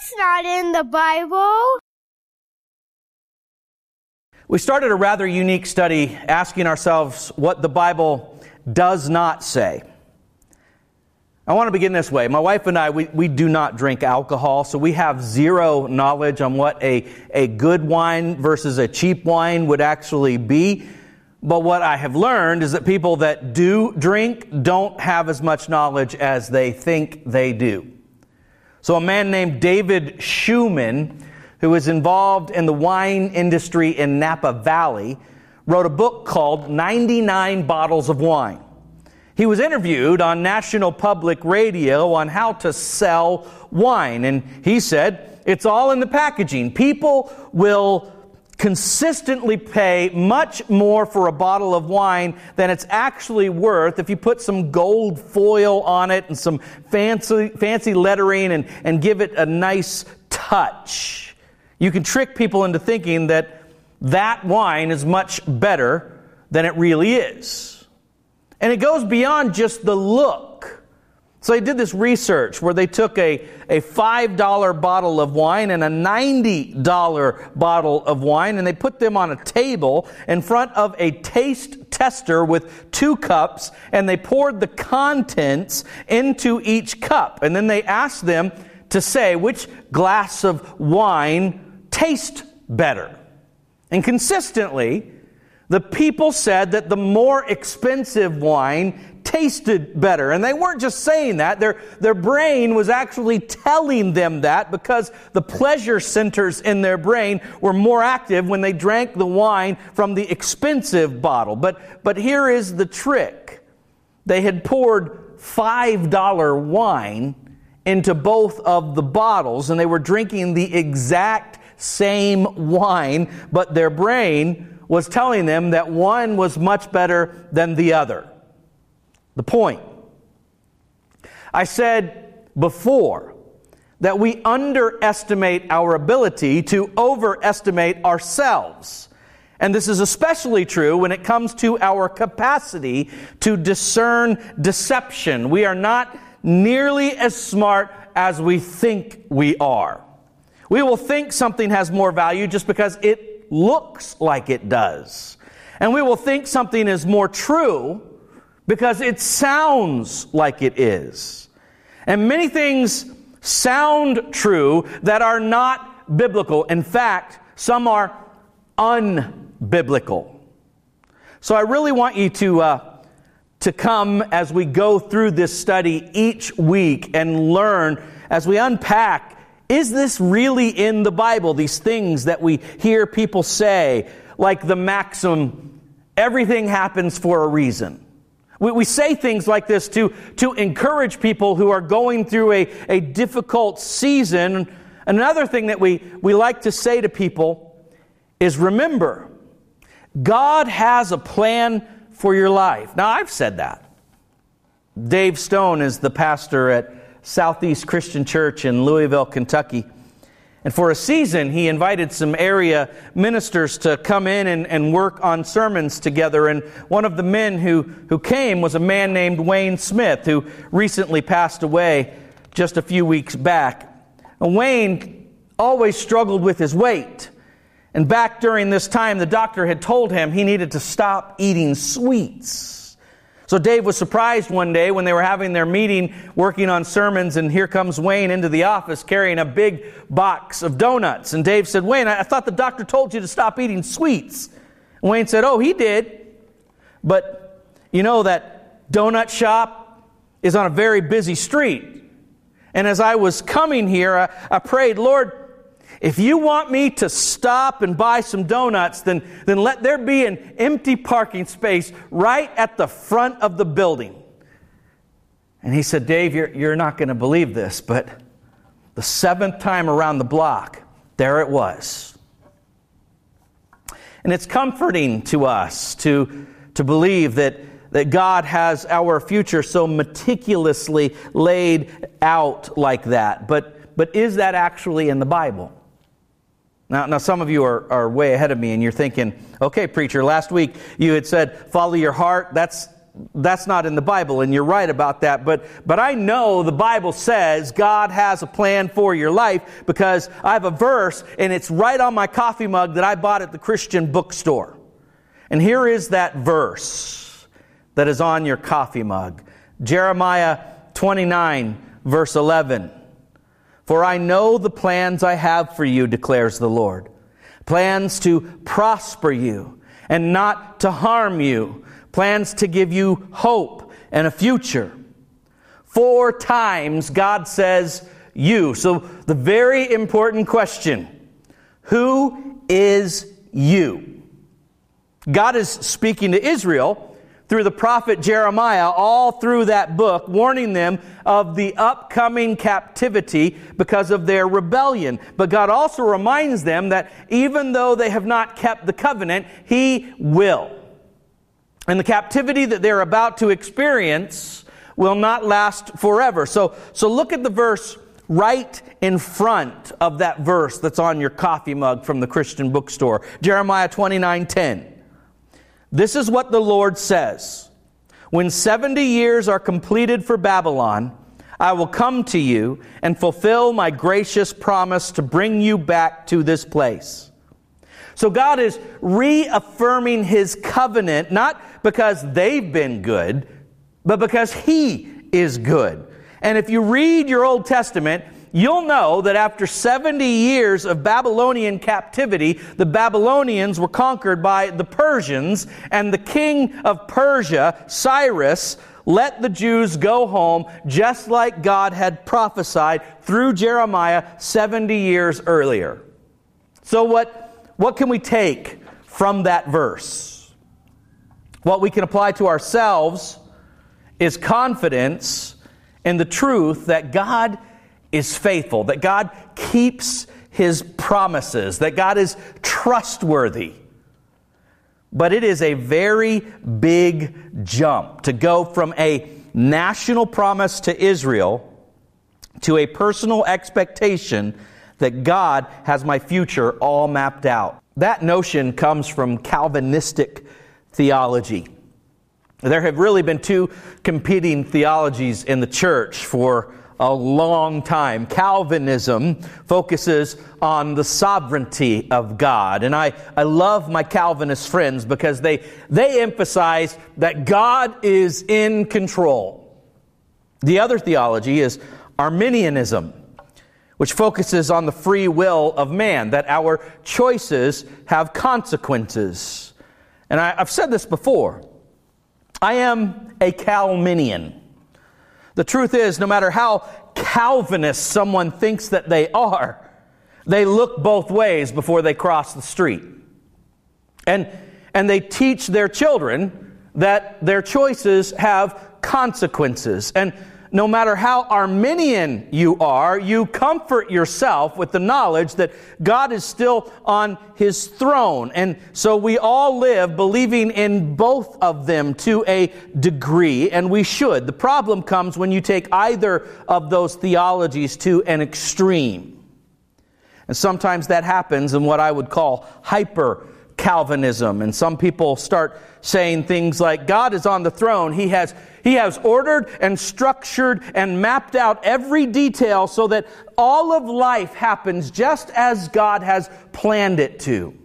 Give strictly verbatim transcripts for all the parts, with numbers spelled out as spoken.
That's not in the Bible. We started a rather unique study asking ourselves what the Bible does not say. I want to begin this way. My wife and I, we, we do not drink alcohol, so we have zero knowledge on what a, a good wine versus a cheap wine would actually be. But what I have learned is that people that do drink don't have as much knowledge as they think they do. So a man named David Schumann, who is involved in the wine industry in Napa Valley, wrote a book called ninety-nine Bottles of Wine. He was interviewed on National Public Radio on how to sell wine, and he said, it's all in the packaging. People will consistently pay much more for a bottle of wine than it's actually worth if you put some gold foil on it and some fancy fancy lettering and, and give it a nice touch. You can trick people into thinking that that wine is much better than it really is. And it goes beyond just the look. So they did this research where they took a, a five dollar bottle of wine and a ninety dollar bottle of wine, and they put them on a table in front of a taste tester with two cups, and they poured the contents into each cup. And then they asked them to say which glass of wine tastes better. And consistently, the people said that the more expensive wine tasted better. And they weren't just saying that. Their, their brain was actually telling them that because the pleasure centers in their brain were more active when they drank the wine from the expensive bottle. But, but here is the trick. They had poured five dollar wine into both of the bottles, and they were drinking the exact same wine, but their brain was telling them that one was much better than the other. The point. I said before that we underestimate our ability to overestimate ourselves. And this is especially true when it comes to our capacity to discern deception. We are not nearly as smart as we think we are. We will think something has more value just because it looks like it does. And we will think something is more true because it sounds like it is. And many things sound true that are not biblical. In fact, some are unbiblical. So I really want you to uh, to come as we go through this study each week and learn as we unpack, is this really in the Bible? These things that we hear people say, like the maxim, everything happens for a reason. We, we say things like this to, to encourage people who are going through a, a difficult season. Another thing that we, we like to say to people is, remember, God has a plan for your life. Now, I've said that. Dave Stone is the pastor at Southeast Christian Church in Louisville, Kentucky. And for a season, he invited some area ministers to come in and, and work on sermons together. And one of the men who, who came was a man named Wayne Smith, who recently passed away just a few weeks back. And Wayne always struggled with his weight. And back during this time, the doctor had told him he needed to stop eating sweets. So Dave was surprised one day when they were having their meeting working on sermons, and here comes Wayne into the office carrying a big box of donuts. And Dave said, Wayne, I thought the doctor told you to stop eating sweets. And Wayne said, oh, he did. But you know that donut shop is on a very busy street. And as I was coming here, I, I prayed, Lord, if you want me to stop and buy some donuts, then, then let there be an empty parking space right at the front of the building. And he said, Dave, you're, you're not going to believe this, but the seventh time around the block, there it was. And it's comforting to us to, to believe that, that God has our future so meticulously laid out like that. But, but is that actually in the Bible? Now, now some of you are, are way ahead of me, and you're thinking, okay, preacher, last week you had said, follow your heart. That's that's not in the Bible, and you're right about that. But but I know the Bible says God has a plan for your life because I have a verse, and it's right on my coffee mug that I bought at the Christian bookstore. And here is that verse that is on your coffee mug. Jeremiah twenty-nine, verse eleven. For I know the plans I have for you, declares the Lord. Plans to prosper you and not to harm you. Plans to give you hope and a future. Four times God says you. So the very important question, who is you? God is speaking to Israel through the prophet Jeremiah all through that book, warning them of the upcoming captivity because of their rebellion. But God also reminds them that even though they have not kept the covenant, He will. And the captivity that they're about to experience will not last forever. So, so look at the verse right in front of that verse that's on your coffee mug from the Christian bookstore. Jeremiah twenty-nine ten. This is what the Lord says. When seventy years are completed for Babylon, I will come to you and fulfill my gracious promise to bring you back to this place. So God is reaffirming His covenant, not because they've been good, but because He is good. And if you read your Old Testament, you'll know that after seventy years of Babylonian captivity, the Babylonians were conquered by the Persians, and the king of Persia, Cyrus, let the Jews go home just like God had prophesied through Jeremiah seventy years earlier. So what, what can we take from that verse? What we can apply to ourselves is confidence in the truth that God is faithful, that God keeps His promises, that God is trustworthy. But it is a very big jump to go from a national promise to Israel to a personal expectation that God has my future all mapped out. That notion comes from Calvinistic theology. There have really been two competing theologies in the church for a long time. Calvinism focuses on the sovereignty of God. And I, I love my Calvinist friends because they, they emphasize that God is in control. The other theology is Arminianism, which focuses on the free will of man, that our choices have consequences. And I, I've said this before. I am a Calminian. The truth is, no matter how Calvinist someone thinks that they are, they look both ways before they cross the street. And, and they teach their children that their choices have consequences. And no matter how Arminian you are, you comfort yourself with the knowledge that God is still on His throne. And so we all live believing in both of them to a degree, and we should. The problem comes when you take either of those theologies to an extreme. And sometimes that happens in what I would call hyper Calvinism. And some people start saying things like, God is on the throne. He has He has ordered and structured and mapped out every detail so that all of life happens just as God has planned it to.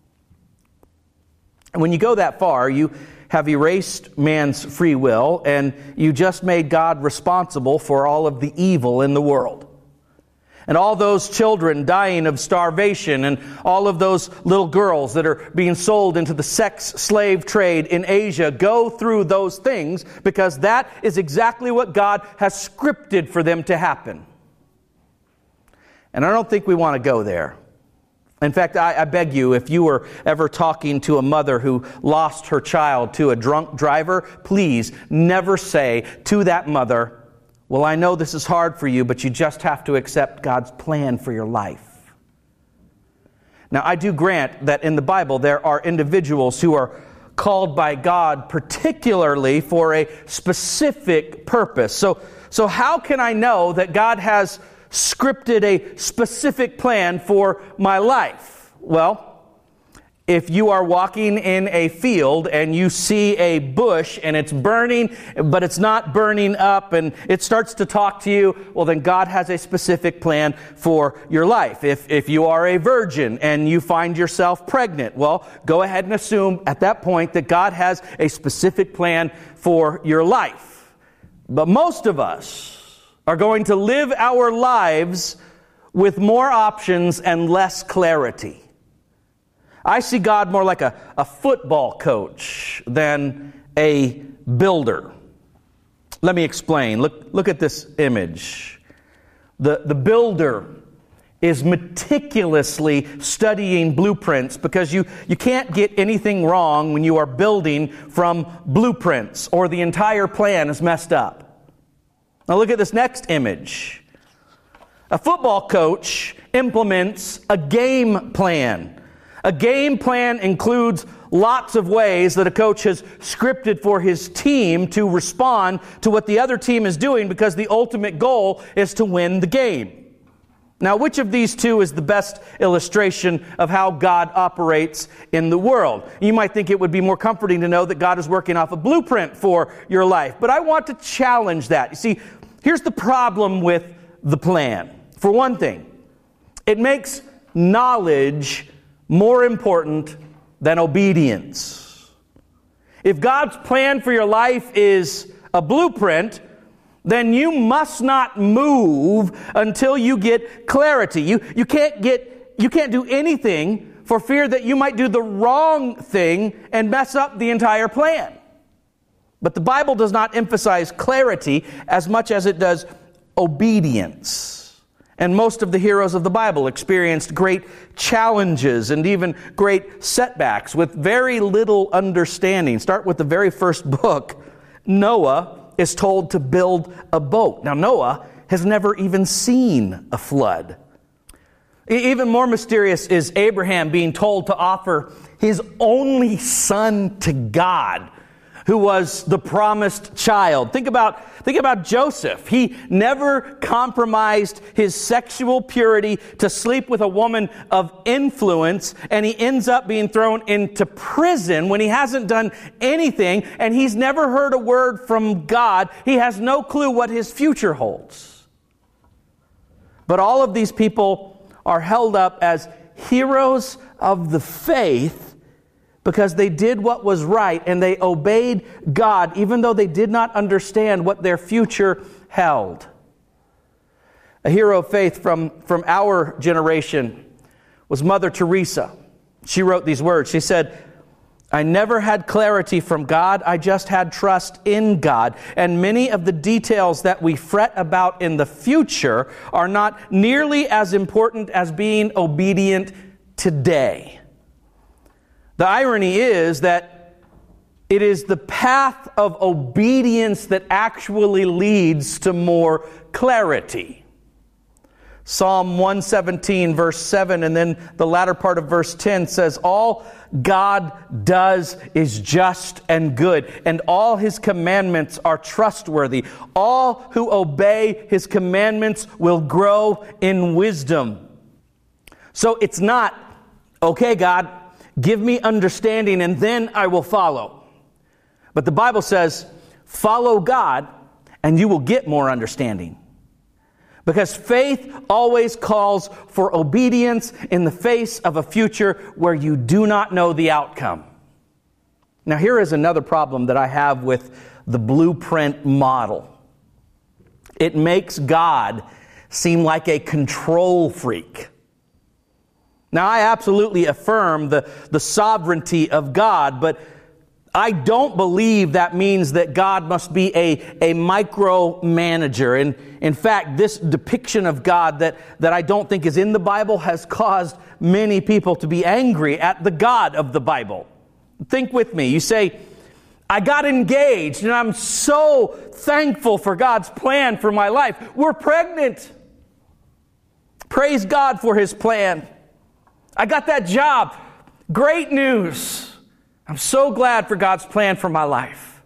And when you go that far, you have erased man's free will, and you just made God responsible for all of the evil in the world. And all those children dying of starvation, and all of those little girls that are being sold into the sex slave trade in Asia go through those things because that is exactly what God has scripted for them to happen. And I don't think we want to go there. In fact, I, I beg you, if you were ever talking to a mother who lost her child to a drunk driver, please never say to that mother, well, I know this is hard for you, but you just have to accept God's plan for your life. Now, I do grant that in the Bible there are individuals who are called by God particularly for a specific purpose. So, so how can I know that God has scripted a specific plan for my life? Well, If you are walking in a field and you see a bush and it's burning, but it's not burning up and it starts to talk to you, well, then God has a specific plan for your life. If, if you are a virgin and you find yourself pregnant, well, go ahead and assume at that point that God has a specific plan for your life. But most of us are going to live our lives with more options and less clarity. I see God more like a, a football coach than a builder. Let me explain. Look, look at this image. The, the builder is meticulously studying blueprints because you, you can't get anything wrong when you are building from blueprints or the entire plan is messed up. Now look at this next image. A football coach implements a game plan. A game plan includes lots of ways that a coach has scripted for his team to respond to what the other team is doing because the ultimate goal is to win the game. Now, which of these two is the best illustration of how God operates in the world? You might think it would be more comforting to know that God is working off a blueprint for your life, but I want to challenge that. You see, here's the problem with the plan. For one thing, it makes knowledge more important than obedience. If God's plan for your life is a blueprint, then you must not move until you get clarity. You, you can't get, you can't do anything for fear that you might do the wrong thing and mess up the entire plan. But the Bible does not emphasize clarity as much as it does obedience. And most of the heroes of the Bible experienced great challenges and even great setbacks with very little understanding. Start with the very first book. Noah is told to build a boat. Now, Noah has never even seen a flood. Even more mysterious is Abraham being told to offer his only son to God, who was the promised child. Think about, think about Joseph. He never compromised his sexual purity to sleep with a woman of influence, and he ends up being thrown into prison when he hasn't done anything, and he's never heard a word from God. He has no clue what his future holds. But all of these people are held up as heroes of the faith because they did what was right and they obeyed God, even though they did not understand what their future held. A hero of faith from, from our generation was Mother Teresa. She wrote these words. She said, "I never had clarity from God. I just had trust in God. And many of the details that we fret about in the future are not nearly as important as being obedient today." The irony is that it is the path of obedience that actually leads to more clarity. Psalm one seventeen, verse seven, and then the latter part of verse ten says, "All God does is just and good, and all His commandments are trustworthy. All who obey His commandments will grow in wisdom." So it's not, okay, God, give me understanding and then I will follow. But the Bible says, follow God and you will get more understanding. Because faith always calls for obedience in the face of a future where you do not know the outcome. Now here is another problem that I have with the blueprint model. It makes God seem like a control freak. Now, I absolutely affirm the, the sovereignty of God, but I don't believe that means that God must be a, a micromanager. And in fact, this depiction of God that, that I don't think is in the Bible has caused many people to be angry at the God of the Bible. Think with me. You say, I got engaged and I'm so thankful for God's plan for my life. We're pregnant. Praise God for His plan. I got that job. Great news. I'm so glad for God's plan for my life.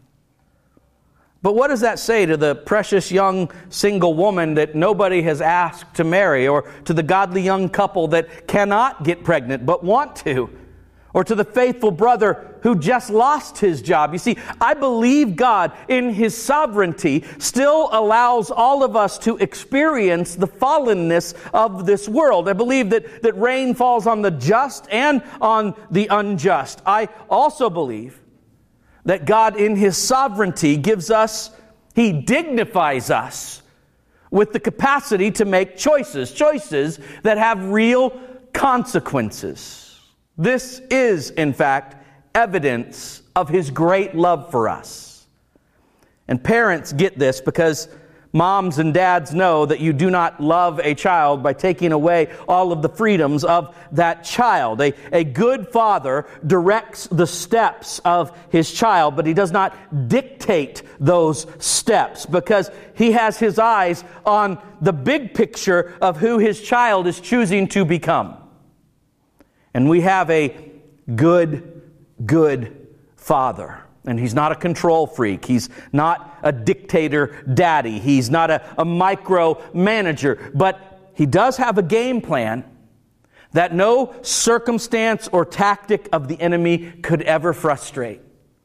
But what does that say to the precious young single woman that nobody has asked to marry, or to the godly young couple that cannot get pregnant but want to? or to the faithful brother who just lost his job. You see, I believe God in His sovereignty still allows all of us to experience the fallenness of this world. I believe that, that rain falls on the just and on the unjust. I also believe that God in His sovereignty gives us, He dignifies us with the capacity to make choices, choices that have real consequences. This is, in fact, evidence of His great love for us. And parents get this because moms and dads know that you do not love a child by taking away all of the freedoms of that child. A, a good father directs the steps of his child, but he does not dictate those steps because he has his eyes on the big picture of who his child is choosing to become. And we have a good, good father. And He's not a control freak. He's not a dictator daddy. He's not a, a micro manager. But He does have a game plan that no circumstance or tactic of the enemy could ever frustrate.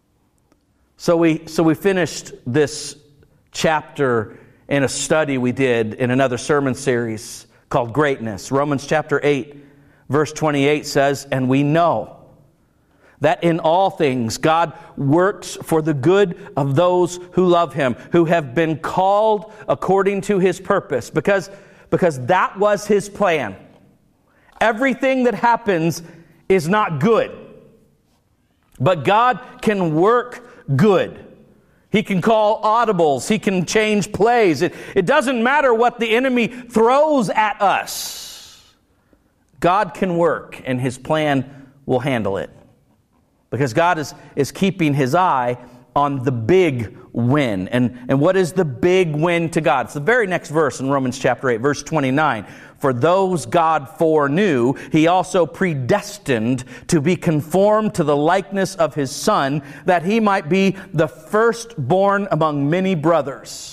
So we, so we finished this chapter in a study we did in another sermon series called Greatness. Romans chapter eight. Verse twenty-eight says, "And we know that in all things God works for the good of those who love Him, who have been called according to His purpose." Because, because that was His plan. Everything that happens is not good. But God can work good. He can call audibles. He can change plays. It, it doesn't matter what the enemy throws at us. God can work, and His plan will handle it. Because God is, is keeping His eye on the big win. And, and what is the big win to God? It's the very next verse in Romans chapter eight, verse twenty-nine. "For those God foreknew, He also predestined to be conformed to the likeness of His Son, that He might be the firstborn among many brothers."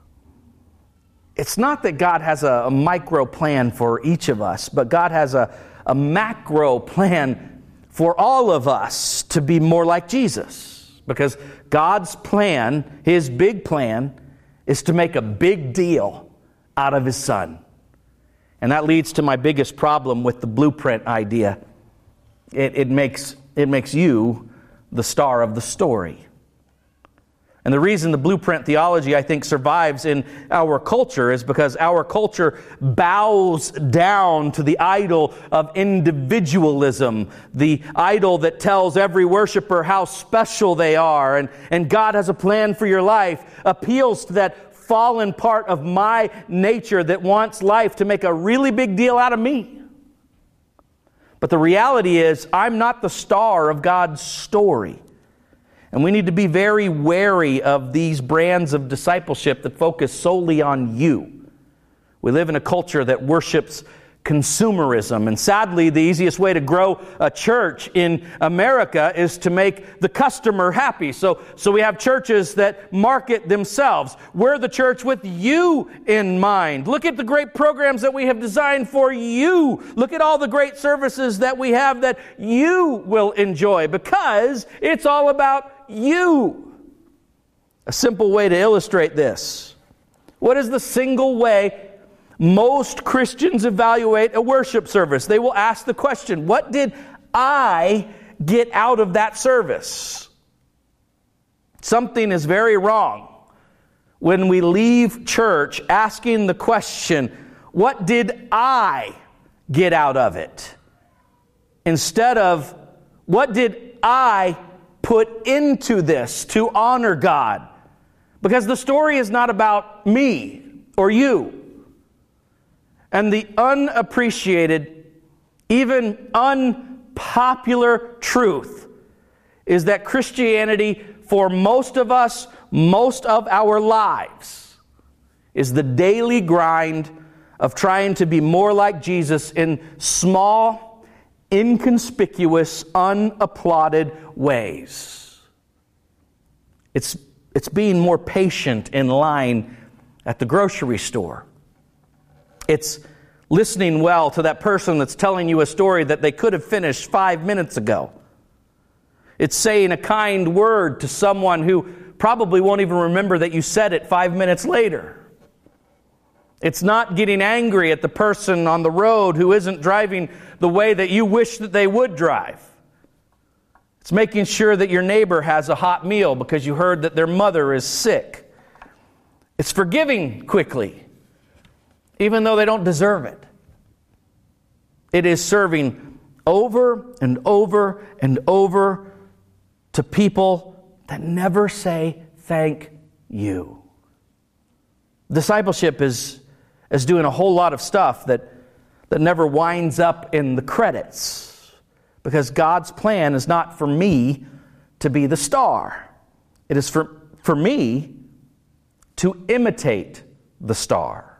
It's not that God has a, a micro plan for each of us, but God has a, a macro plan for all of us to be more like Jesus. Because God's plan, His big plan, is to make a big deal out of His Son. And that leads to my biggest problem with the blueprint idea. It, it makes, it makes you the star of the story. And the reason the blueprint theology, I think, survives in our culture is because our culture bows down to the idol of individualism, the idol that tells every worshiper how special they are, and, and God has a plan for your life, appeals to that fallen part of my nature that wants life to make a really big deal out of me. But the reality is, I'm not the star of God's story. And we need to be very wary of these brands of discipleship that focus solely on you. We live in a culture that worships consumerism. And sadly, the easiest way to grow a church in America is to make the customer happy. So, so we have churches that market themselves. We're the church with you in mind. Look at the great programs that we have designed for you. Look at all the great services that we have that you will enjoy, because it's all about you. A simple way to illustrate this. What is the single way most Christians evaluate a worship service? They will ask the question, what did I get out of that service? Something is very wrong when we leave church asking the question, what did I get out of it? Instead of, what did I put into this to honor God? Because the story is not about me or you. And the unappreciated, even unpopular truth is that Christianity, for most of us, most of our lives, is the daily grind of trying to be more like Jesus in small, inconspicuous, unapplauded ways. It's, it's being more patient in line at the grocery store. It's listening well to that person that's telling you a story that they could have finished five minutes ago. It's saying a kind word to someone who probably won't even remember that you said it five minutes later. It's not getting angry at the person on the road who isn't driving the way that you wish that they would drive. It's making sure that your neighbor has a hot meal because you heard that their mother is sick. It's forgiving quickly, even though they don't deserve it. It is serving over and over and over to people that never say thank you. Discipleship is is doing a whole lot of stuff that, that never winds up in the credits. Because God's plan is not for me to be the star. It is for, for me to imitate the star.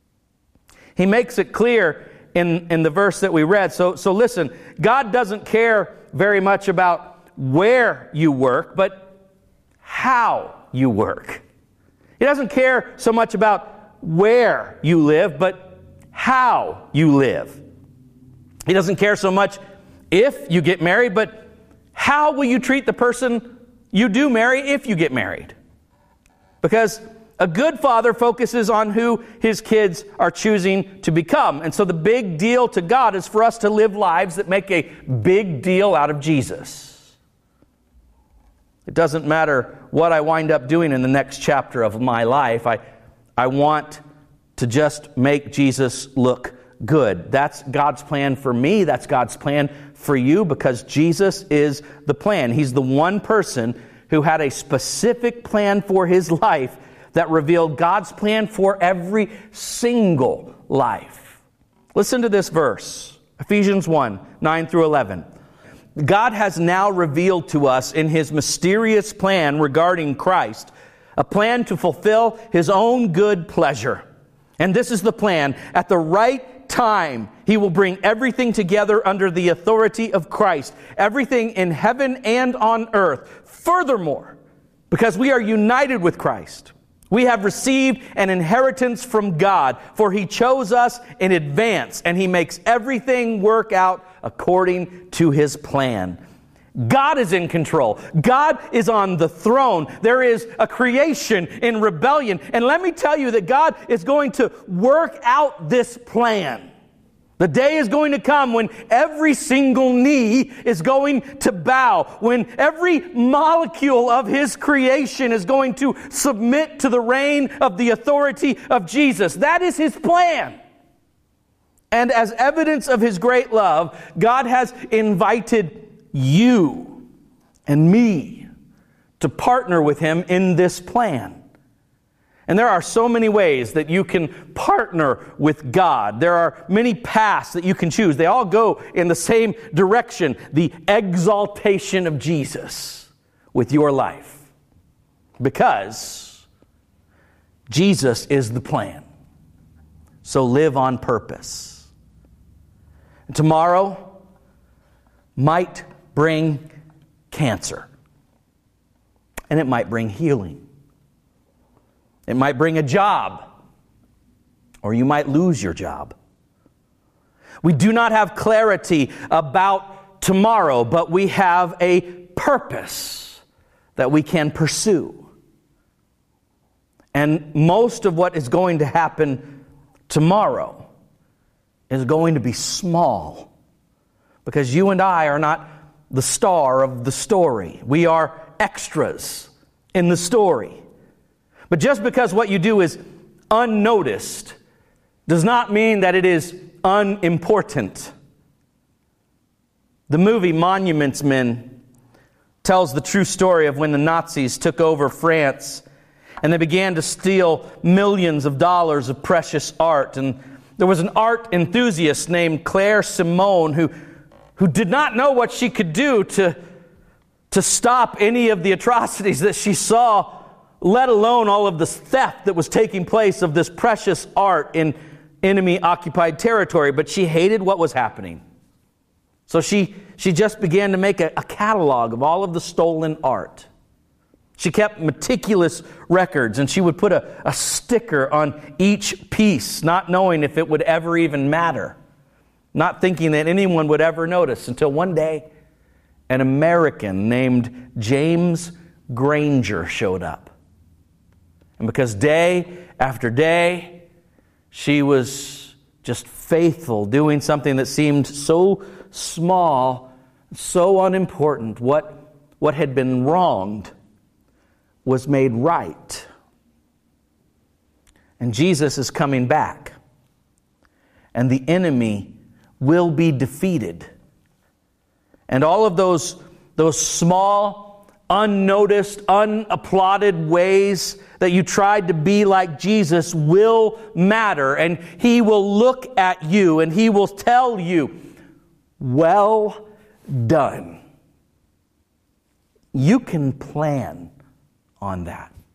He makes it clear in, in the verse that we read. So, so listen, God doesn't care very much about where you work, but how you work. He doesn't care so much about where you live, but how you live. He doesn't care so much if you get married, but how will you treat the person you do marry if you get married? Because a good father focuses on who his kids are choosing to become. And so the big deal to God is for us to live lives that make a big deal out of Jesus. It doesn't matter what I wind up doing in the next chapter of my life. I I want to just make Jesus look good. That's God's plan for me. That's God's plan for you, because Jesus is the plan. He's the one person who had a specific plan for his life that revealed God's plan for every single life. Listen to this verse, Ephesians one, nine through eleven. God has now revealed to us in his mysterious plan regarding Christ a plan to fulfill his own good pleasure. And this is the plan. At the right time, he will bring everything together under the authority of Christ. Everything in heaven and on earth. Furthermore, because we are united with Christ, we have received an inheritance from God, for he chose us in advance, and he makes everything work out according to his plan. God is in control. God is on the throne. There is a creation in rebellion. And let me tell you that God is going to work out this plan. The day is going to come when every single knee is going to bow, when every molecule of his creation is going to submit to the reign of the authority of Jesus. That is his plan. And as evidence of his great love, God has invited you and me to partner with him in this plan. And there are so many ways that you can partner with God. There are many paths that you can choose. They all go in the same direction, the exaltation of Jesus with your life. Because Jesus is the plan. So live on purpose. And tomorrow might bring cancer. And it might bring healing. It might bring a job. Or you might lose your job. We do not have clarity about tomorrow, but we have a purpose that we can pursue. And most of what is going to happen tomorrow is going to be small. Because you and I are not the star of the story. We are extras in the story. But just because what you do is unnoticed does not mean that it is unimportant. The movie Monuments Men tells the true story of when the Nazis took over France and they began to steal millions of dollars of precious art. And there was an art enthusiast named Claire Simone who who did not know what she could do to, to stop any of the atrocities that she saw, let alone all of the theft that was taking place of this precious art in enemy-occupied territory. But she hated what was happening. So she, she just began to make a, a catalog of all of the stolen art. She kept meticulous records, and she would put a, a sticker on each piece, not knowing if it would ever even matter. Not thinking that anyone would ever notice, until one day an American named James Granger showed up. And because day after day, she was just faithful, doing something that seemed so small, so unimportant, what, what had been wronged was made right. And Jesus is coming back. And the enemy will be defeated. And all of those, those small, unnoticed, unapplauded ways that you tried to be like Jesus will matter. And He will look at you and He will tell you, well done. You can plan on that.